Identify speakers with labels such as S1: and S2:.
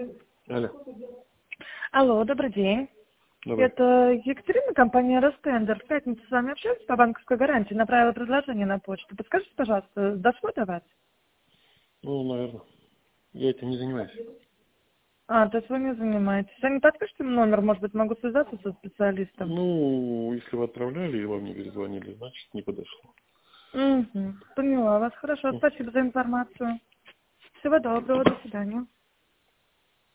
S1: Алло.
S2: Алло, добрый день.
S1: Добрый.
S2: Это Екатерина, компания «Ростендер». В пятницу с вами общаюсь по банковской гарантии, направила предложение на почту. Подскажите, пожалуйста, дошло до вас?
S1: Ну, наверное. Я этим не занимаюсь.
S2: То есть вы не занимаетесь. А не подскажете номер, может быть, могу связаться со специалистом?
S1: Ну, если вы отправляли и вам не перезвонили, значит, не подошло.
S2: Угу, поняла вас. Хорошо, спасибо за информацию. Всего доброго, до свидания.